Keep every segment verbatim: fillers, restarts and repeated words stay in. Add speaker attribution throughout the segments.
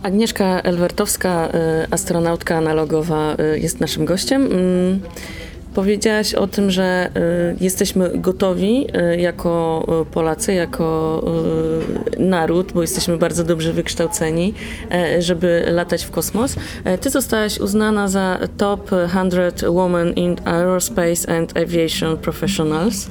Speaker 1: Agnieszka Elwertowska, astronautka analogowa, jest naszym gościem. Powiedziałaś o tym, że jesteśmy gotowi jako Polacy, jako naród, bo jesteśmy bardzo dobrze wykształceni, żeby latać w kosmos. Ty zostałaś uznana za top sto Women in Aerospace and Aviation Professionals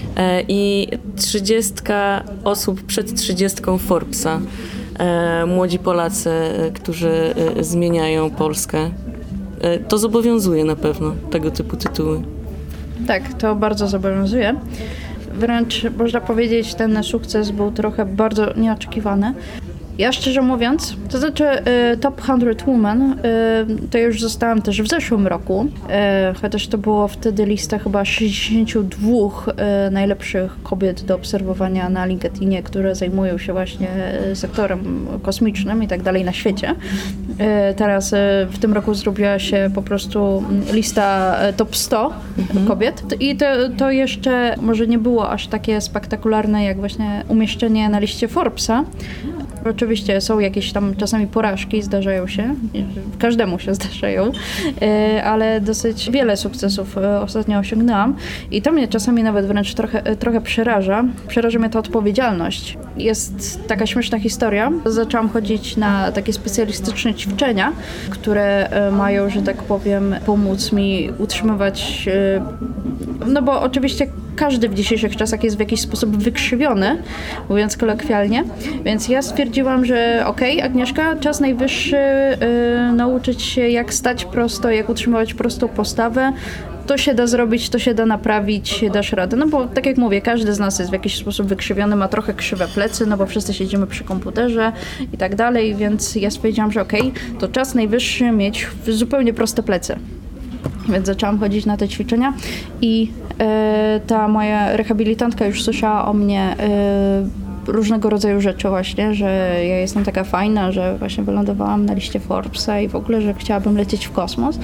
Speaker 1: i trzydziestka osób przed trzydziestką Forbesa. Młodzi Polacy, którzy zmieniają Polskę. To zobowiązuje na pewno tego typu tytuły.
Speaker 2: Tak, to bardzo zobowiązuje. Wręcz można powiedzieć, ten sukces był trochę bardzo nieoczekiwany. Ja szczerze mówiąc, to znaczy y, Top sto Women, y, to już zostałam też w zeszłym roku, y, chociaż to było wtedy lista chyba sześćdziesięciu dwóch y, najlepszych kobiet do obserwowania na LinkedInie, które zajmują się właśnie sektorem kosmicznym i tak dalej na świecie. Y, teraz y, w tym roku zrobiła się po prostu lista Top sto mhm. kobiet i to, to jeszcze może nie było aż takie spektakularne jak właśnie umieszczenie na liście Forbesa. Oczywiście są jakieś tam czasami porażki, zdarzają się, każdemu się zdarzają, ale dosyć wiele sukcesów ostatnio osiągnęłam i to mnie czasami nawet wręcz trochę, trochę przeraża. Przeraża mnie ta odpowiedzialność. Jest taka śmieszna historia. Zaczęłam chodzić na takie specjalistyczne ćwiczenia, które mają, że tak powiem, pomóc mi utrzymywać, no bo oczywiście każdy w dzisiejszych czasach jest w jakiś sposób wykrzywiony, mówiąc kolokwialnie, więc ja stwierdziłam, że okej, okay, Agnieszka, czas najwyższy yy, nauczyć się jak stać prosto, jak utrzymywać prostą postawę. To się da zrobić, to się da naprawić, dasz radę. No bo tak jak mówię, każdy z nas jest w jakiś sposób wykrzywiony, ma trochę krzywe plecy, no bo wszyscy siedzimy przy komputerze i tak dalej, więc ja stwierdziłam, że okej, okay, to czas najwyższy mieć zupełnie proste plecy. Więc zaczęłam chodzić na te ćwiczenia i y, ta moja rehabilitantka już słyszała o mnie y, różnego rodzaju rzeczy właśnie, że ja jestem taka fajna, że właśnie wylądowałam na liście Forbesa i w ogóle, że chciałabym lecieć w kosmos. Y,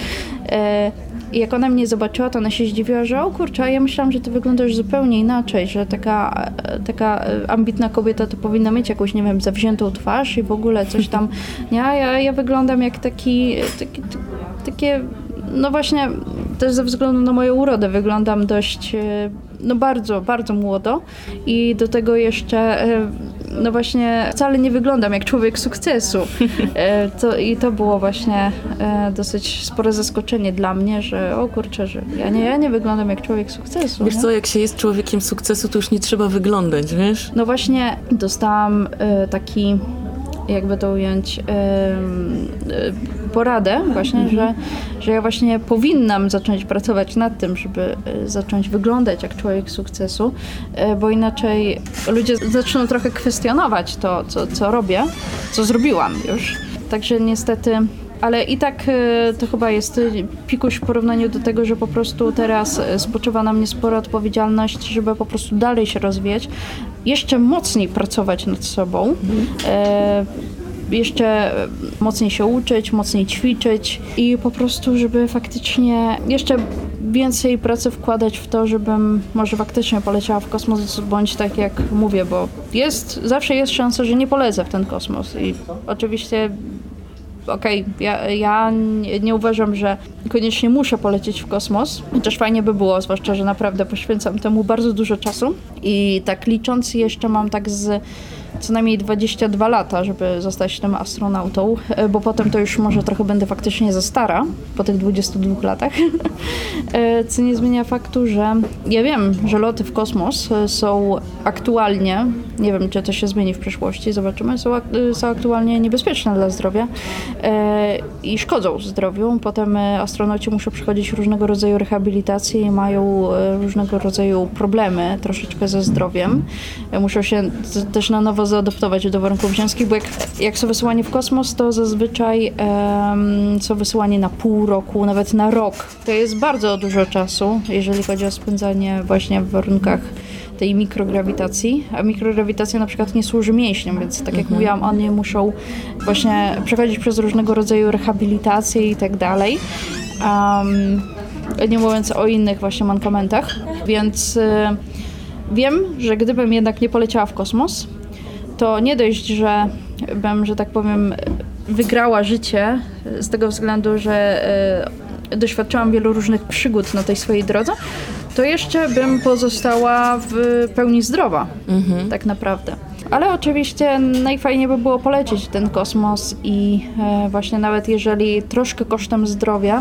Speaker 2: I jak ona mnie zobaczyła, to ona się zdziwiła, że o kurczę, ja myślałam, że ty wyglądasz zupełnie inaczej, że taka, taka ambitna kobieta to powinna mieć jakąś, nie wiem, zawziętą twarz i w ogóle coś tam. Ja, ja, ja wyglądam jak taki, taki, takie... No właśnie, też ze względu na moją urodę wyglądam dość, no bardzo, bardzo młodo i do tego jeszcze, no właśnie, wcale nie wyglądam jak człowiek sukcesu. To, I to było właśnie dosyć spore zaskoczenie dla mnie, że o kurczę, że ja nie, ja nie wyglądam jak człowiek sukcesu.
Speaker 1: Wiesz co, jak się jest człowiekiem sukcesu, to już nie trzeba wyglądać, wiesz?
Speaker 2: No właśnie, dostałam taki... jakby to ująć, yy, yy, poradę właśnie, mhm. że, że ja właśnie powinnam zacząć pracować nad tym, żeby yy, zacząć wyglądać jak człowiek sukcesu, yy, bo inaczej ludzie zaczną trochę kwestionować to, co, co robię, co zrobiłam już. Także niestety, ale i tak yy, to chyba jest pikuś w porównaniu do tego, że po prostu teraz spoczywa na mnie spora odpowiedzialność, żeby po prostu dalej się rozwijać, jeszcze mocniej pracować nad sobą, mhm. e, jeszcze mocniej się uczyć, mocniej ćwiczyć i po prostu, żeby faktycznie jeszcze więcej pracy wkładać w to, żebym może faktycznie poleciała w kosmos, bądź tak jak mówię, bo jest, zawsze jest szansa, że nie polecę w ten kosmos i oczywiście okej, okay, ja, ja nie, nie uważam, że koniecznie muszę polecieć w kosmos, chociaż fajnie by było, zwłaszcza, że naprawdę poświęcam temu bardzo dużo czasu i tak licząc jeszcze mam tak z co najmniej dwadzieścia dwa lata, żeby zostać tym astronautą, bo potem to już może trochę będę faktycznie za stara, po tych dwudziestu dwóch latach, co nie zmienia faktu, że ja wiem, że loty w kosmos są aktualnie, nie wiem, czy to się zmieni w przyszłości, zobaczymy, są, są aktualnie niebezpieczne dla zdrowia i szkodzą zdrowiu. Potem astronauci muszą przechodzić różnego rodzaju rehabilitacje i mają różnego rodzaju problemy troszeczkę ze zdrowiem. Muszą się też na nowo zaadoptować do warunków ziemskich, bo jak, jak są wysyłani w kosmos, to zazwyczaj um, są wysyłani na pół roku, nawet na rok. To jest bardzo dużo czasu, jeżeli chodzi o spędzanie właśnie w warunkach tej mikrograwitacji, a mikrograwitacja na przykład nie służy mięśniom, więc tak jak mhm. mówiłam, oni muszą właśnie przechodzić przez różnego rodzaju rehabilitacje i tak dalej. Um, nie mówiąc o innych właśnie mankamentach, więc y, wiem, że gdybym jednak nie poleciała w kosmos, to nie dość, że bym, że tak powiem, wygrała życie z tego względu, że e, doświadczyłam wielu różnych przygód na tej swojej drodze, to jeszcze bym pozostała w pełni zdrowa, mhm. tak naprawdę. Ale oczywiście najfajniej by było polecieć ten kosmos i e, właśnie nawet jeżeli troszkę kosztem zdrowia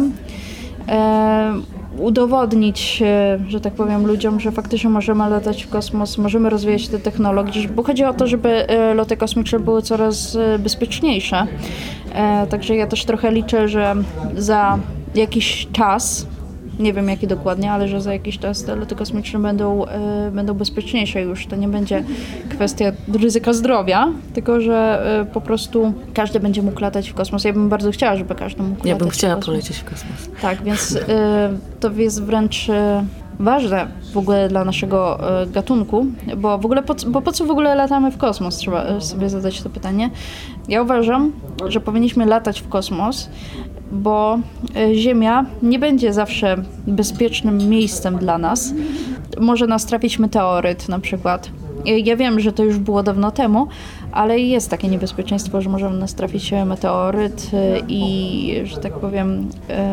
Speaker 2: e, udowodnić, e, że tak powiem, ludziom, że faktycznie możemy latać w kosmos, możemy rozwijać te technologie, bo chodzi o to, żeby e, loty kosmiczne były coraz e, bezpieczniejsze. E, także ja też trochę liczę, że za jakiś czas, nie wiem jaki dokładnie, ale że za jakiś czas te loty kosmiczne będą, y, będą bezpieczniejsze już. To nie będzie kwestia ryzyka zdrowia, tylko że y, po prostu każdy będzie mógł latać w kosmos. Ja bym bardzo chciała, żeby każdy mógł
Speaker 1: ja
Speaker 2: latać
Speaker 1: bym
Speaker 2: w
Speaker 1: chciała
Speaker 2: kosmos.
Speaker 1: polecieć w kosmos.
Speaker 2: Tak, więc y, to jest wręcz y, ważne w ogóle dla naszego y, gatunku, bo w ogóle po, bo po co w ogóle latamy w kosmos? Trzeba sobie zadać to pytanie. Ja uważam, że powinniśmy latać w kosmos, bo Ziemia nie będzie zawsze bezpiecznym miejscem dla nas. Może nas trafić meteoryt na przykład. Ja wiem, że to już było dawno temu, ale jest takie niebezpieczeństwo, że może nas trafić meteoryt i, że tak powiem,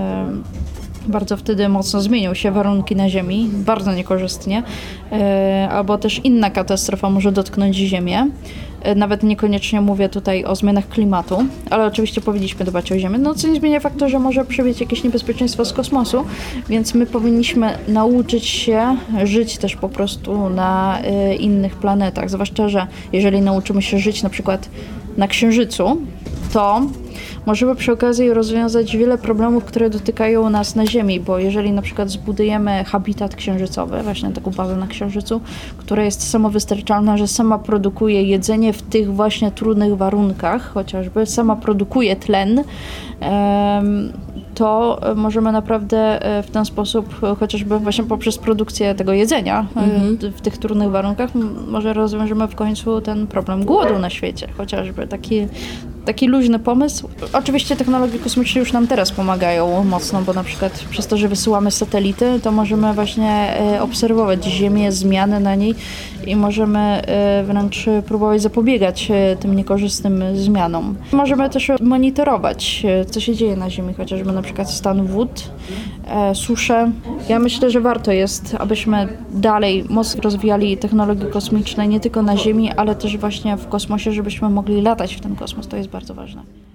Speaker 2: bardzo wtedy mocno zmienią się warunki na Ziemi, bardzo niekorzystnie, albo też inna katastrofa może dotknąć Ziemię. Nawet niekoniecznie mówię tutaj o zmianach klimatu, ale oczywiście powinniśmy dbać o Ziemię. No co nie zmienia faktu, że może przybyć jakieś niebezpieczeństwo z kosmosu, więc my powinniśmy nauczyć się żyć też po prostu na y, innych planetach. Zwłaszcza, że jeżeli nauczymy się żyć na przykład na Księżycu, to możemy przy okazji rozwiązać wiele problemów, które dotykają nas na Ziemi, bo jeżeli na przykład zbudujemy habitat księżycowy, właśnie taką bazę na Księżycu, która jest samowystarczalna, że sama produkuje jedzenie w tych właśnie trudnych warunkach, chociażby sama produkuje tlen, to możemy naprawdę w ten sposób, chociażby właśnie poprzez produkcję tego jedzenia mhm. w tych trudnych warunkach, może rozwiążemy w końcu ten problem głodu na świecie, chociażby taki Taki luźny pomysł. Oczywiście technologie kosmiczne już nam teraz pomagają mocno, bo na przykład przez to, że wysyłamy satelity, to możemy właśnie obserwować Ziemię, zmiany na niej i możemy wręcz próbować zapobiegać tym niekorzystnym zmianom. Możemy też monitorować, co się dzieje na Ziemi, chociażby na przykład stan wód, susze. Ja myślę, że warto jest, abyśmy dalej mocno rozwijali technologie kosmiczne nie tylko na Ziemi, ale też właśnie w kosmosie, żebyśmy mogli latać w ten kosmos. To jest bardzo ważne.